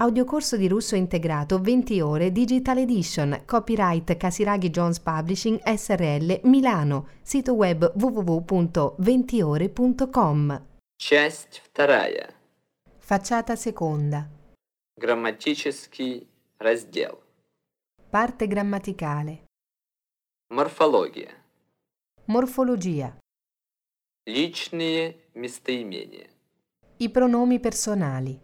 Audiocorso di russo integrato 20 ore Digital Edition, copyright Casiraghi Jones Publishing SRL Milano, sito web www.ventiore.com. Часть вторая. Facciata seconda. Грамматический раздел. Parte grammaticale. Морфология. Morfologia. Личные местоимения. I pronomi personali.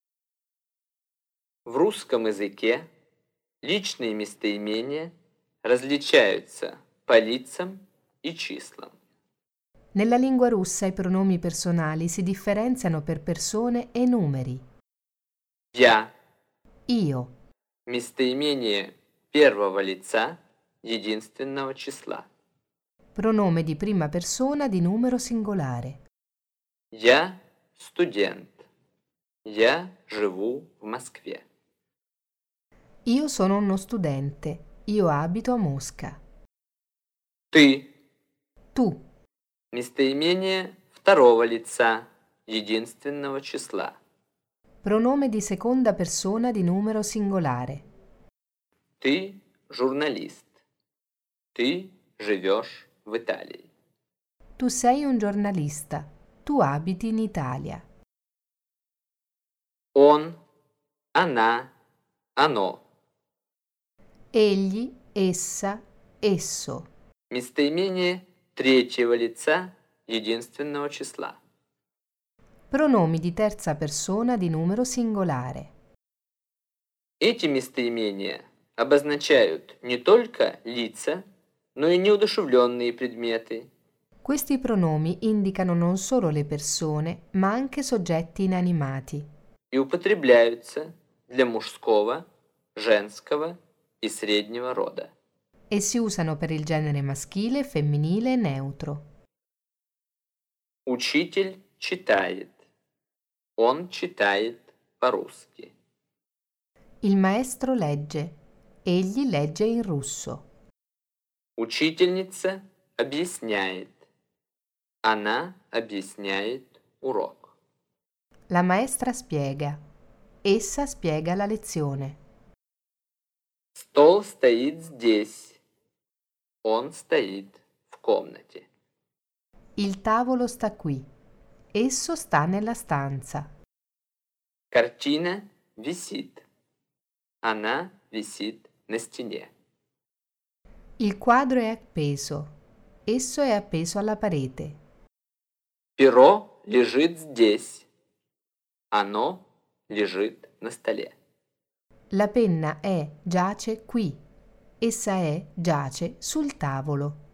В русском языке личные местоимения различаются по лицам и числам. Nella lingua russa i pronomi personali si differenziano per persone e numeri. Я. Io. Местоимение первого лица единственного числа. Pronome di prima persona di numero singolare. Я студент. Я живу в Москве. Io sono uno studente. Io abito a Mosca. Ты. Tu. Местоимение второго лица единственного числа. Pronome di seconda persona di numero singolare. Ты журналист. Ты живешь в Италии. Tu sei un giornalista. Tu abiti in Italia. Он, она, оно. Egli, essa, esso. Местоимение третьего лица единственного числа. Pronomi di terza persona di numero singolare. Эти местоимения обозначают не только лица, но и неудушевленные предметы. Questi pronomi indicano non solo le persone, ma anche soggetti inanimati. И употребляются для мужского, женского и среднего рода. E si usano per il genere maschile, femminile e neutro. Учитель читает. Он читает по-русски. Il maestro legge. Egli legge in russo. Учительница объясняет. Она объясняет урок. La maestra spiega. Essa spiega la lezione. Стол стоит здесь. Он стоит в комнате. Il tavolo sta qui. Esso sta nella stanza. Картина висит. Она висит на стене. Il quadro è appeso. Esso è appeso alla parete. Перо лежит здесь. Оно лежит на столе. La penna giace qui. Essa giace sul tavolo.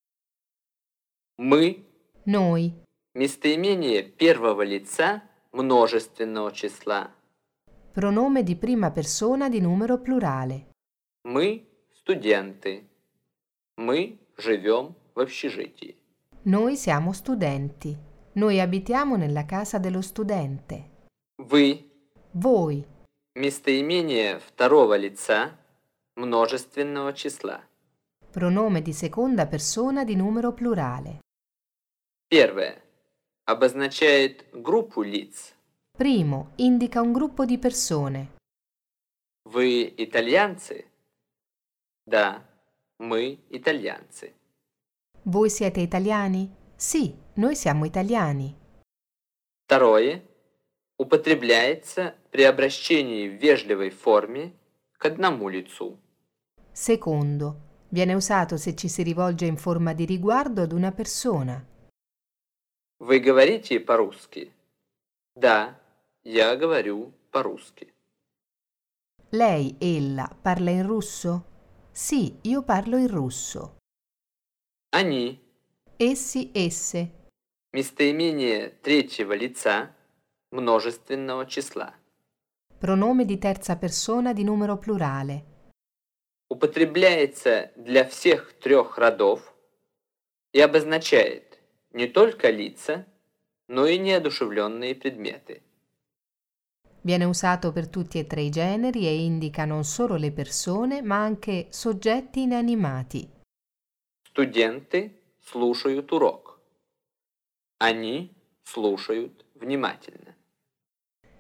Мы. Noi. Местоимение первого лица множественного числа. Pronome di prima persona di numero plurale. Мы студенты. Мы живем в общежитии. Noi siamo studenti. Noi abitiamo nella casa dello studente. Вы. Voi. Местоимение второго лица множественного числа. Pronome di seconda persona di numero plurale. Первое. Обозначает группу лиц. Primo indica un gruppo di persone. Вы итальянцы? Да, мы итальянцы. Voi siete italiani? Sì, noi siamo italiani. Второе. Употребляется при обращении в вежливой форме к одному лицу. Secondo, viene usato se ci si rivolge in forma di riguardo ad una persona. Вы говорите по-русски? Да, я говорю по-русски. Lei, ella, parla in russo? Sì, io parlo in russo. Они. Essi, esse. Местоимение третьего лица множественного числа. Pronome di terza persona di numero plurale. Употребляется для всех трех родов и обозначает не только лица, но и неодушевленные предметы. Viene usato per tutti e tre i generi e indica non solo le persone, ma anche soggetti inanimati. Студенты слушают урок. Они слушают внимательно.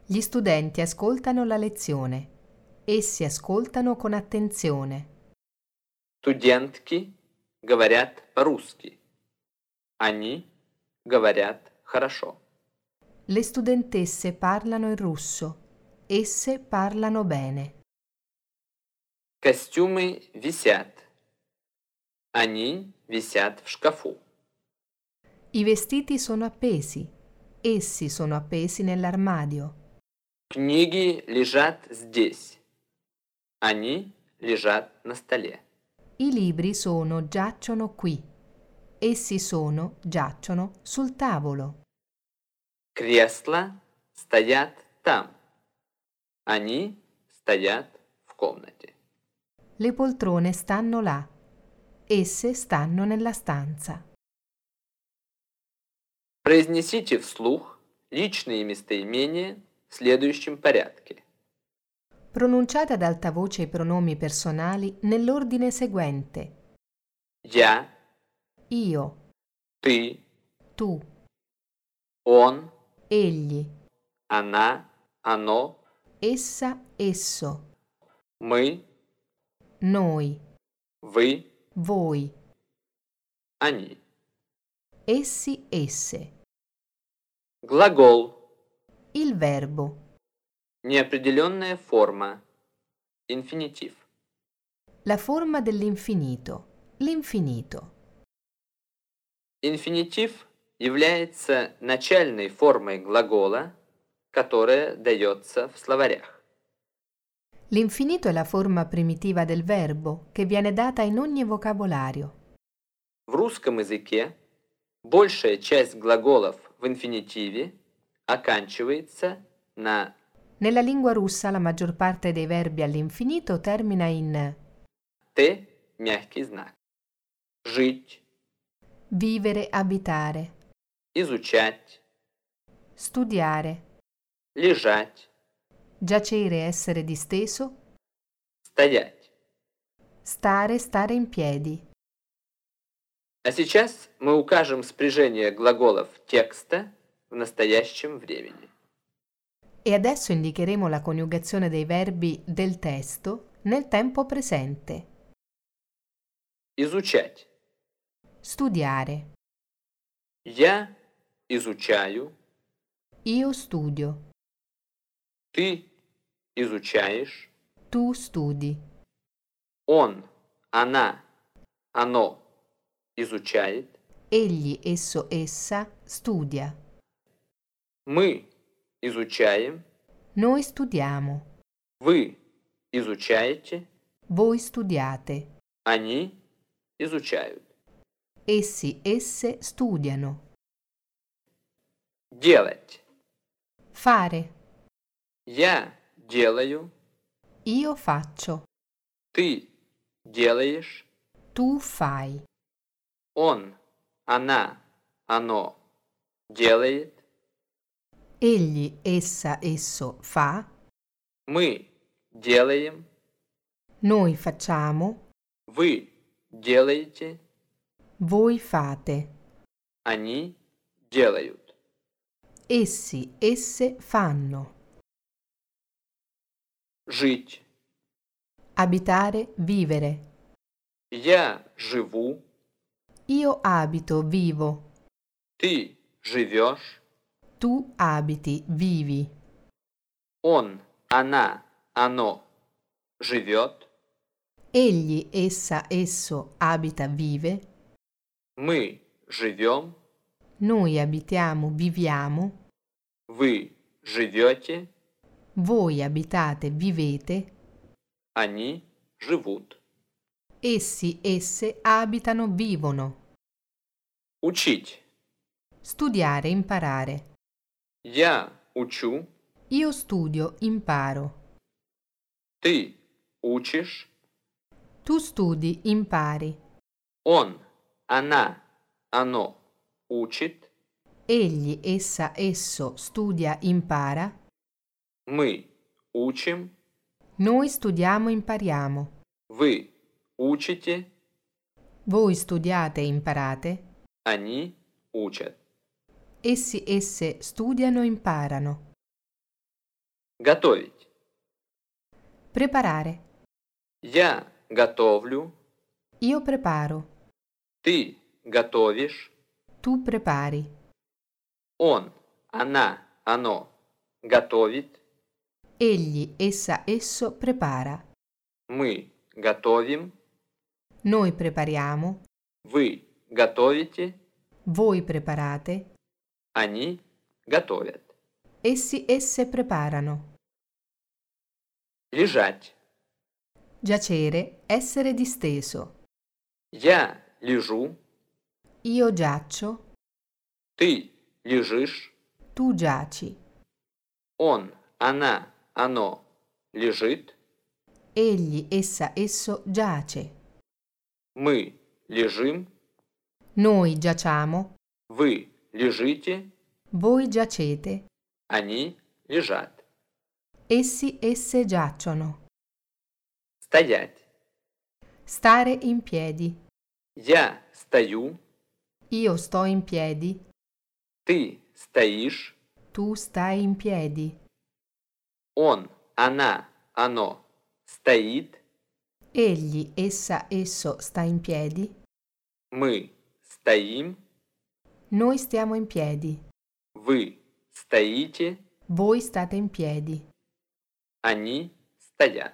Gli studenti ascoltano la lezione. Essi ascoltano con attenzione. Студентки говорят по-русски. Они говорят хорошо. Le studentesse parlano in russo. Esse parlano bene. Костюмы висят. Они висят в шкафу. I vestiti sono appesi. Essi sono appesi nell'armadio. Книги лежат здесь. Они лежат на столе. I libri giacciono qui. Essi giacciono sul tavolo. Кресла стоят там. Они стоят в комнате. Le poltrone stanno là. Esse stanno nella stanza. Произнесите вслух личные местоимения в следующем порядке. Pronunciate ad alta voce i pronomi personali nell'ordine seguente. Я, Io, ты, tu, он, egli, она, оно, essa, esso, мы, noi, вы, voi, они. essi, esse. Глагол. Il verbo. Неопределенная форма. Инфинитив. La forma dell'infinito. L'infinito. Инфинитив является начальной формой глагола, которая дается в словарях. L'infinito è la forma primitiva del verbo che viene data in ogni vocabolario. В русском языке большая часть глаголов в инфинитиве оканчивается на Nella lingua russa la maggior parte dei verbi all'infinito termina in «т» мягкий знак. Жить, vivere, abitare, изучать, studiare, лежать, giacere, essere disteso, стоять. stare, stare in piedi. А сейчас мы укажем спряжение глаголов текста в настоящем времени. E adesso indicheremo la coniugazione dei verbi del testo nel tempo presente. Изучать. Studiare. Я изучаю. Io studio. Ты изучаешь. Tu studi. Он, она, оно изучает. Egli, esso, essa studia. Мы изучаем. Noi studiamo. Вы изучаете. Voi studiate. Они изучают. Essi, esse studiano. Делать. Fare. Я делаю. Io faccio. Ты делаешь. Tu fai. Он, она, оно делает. Egli, essa, esso fa. Мы делаем. Noi facciamo. Вы делаете. Voi fate. Они делают. Essi, esse fanno. Жить. Abitare, vivere. Я живу. Io abito, vivo. Ты живешь. Tu abiti, vivi. Он, она, оно живет. Egli, essa, esso abita, vive. Мы живем. Noi abitiamo, viviamo. Вы живете. Voi abitate, vivete. Они живут. Essi, esse abitano, vivono. Учить. Studiare, imparare. Я учу. Io studio, imparo. Ты учишь. Tu studi, impari. Он, она, оно учит. Egli, essa, esso studia, impara. Мы учим. Noi studiamo, impariamo. Вы учите. Voi studiate e imparate. Они учат. Essi, esse studiano, imparano. Готовить. Preparare. Я готовлю. Io preparo. Ты готовишь. Tu prepari. Он, она, оно готовит. Egli, essa, esso prepara. Мы готовим. Noi prepariamo. Вы готовите. Voi preparate. Они готовят. Essi, esse preparano. Лежать. Giacere, essere disteso. Я лежу. Io giaccio. Ты лежишь. Tu giaci. Он, она, оно лежит. Egli, essa, esso giace. Мы лежим. Noi giacciamo. Вы лежите. Voi giacete. Они лежат. Essi, esse giacciono. Стоять. Stare in piedi. Я стою. Io sto in piedi. Ты стоишь. Tu stai in piedi. Он, она, оно стоит. Egli, essa, esso sta in piedi. Мы стоим. Noi stiamo in piedi. Вы стоите. Voi state in piedi. Они стоят.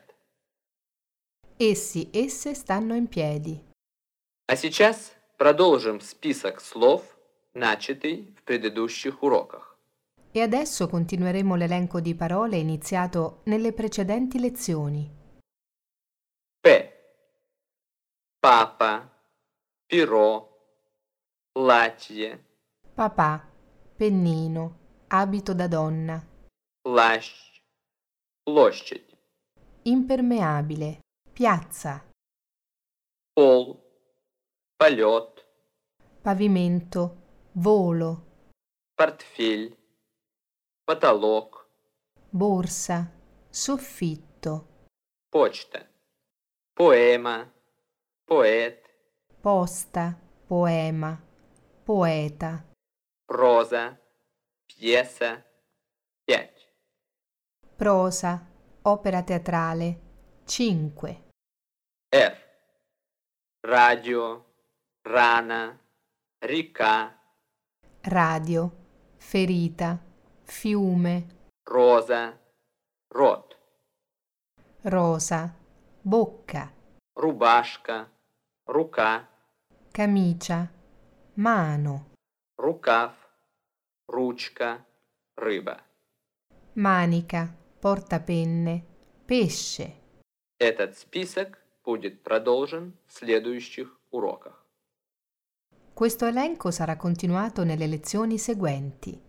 Essi, esse stanno in piedi. А сейчас продолжим список слов, начатый в предыдущих уроках. E adesso continueremo l'elenco di parole iniziato nelle precedenti lezioni. П. Папа, перо, платье, Papà, pennino, abito da donna, плащ, площадь, impermeabile, piazza, пол, полет, pavimento, volo, портфель, потолок, borsa, soffitto, почта, поэма, поэт, posta, poema, poeta, проза, пьеса, 5. prosa, opera teatrale, 5, Р. Радио, рана, река, radio, ferita, fiume, роза, рот, rosa, bocca, рубашка, рука, camicia, mano, рукав, ручка, рыба. manica, portapenne, pesce. Этот список будет продолжен в следующих уроках. Questo elenco sarà continuato nelle lezioni seguenti.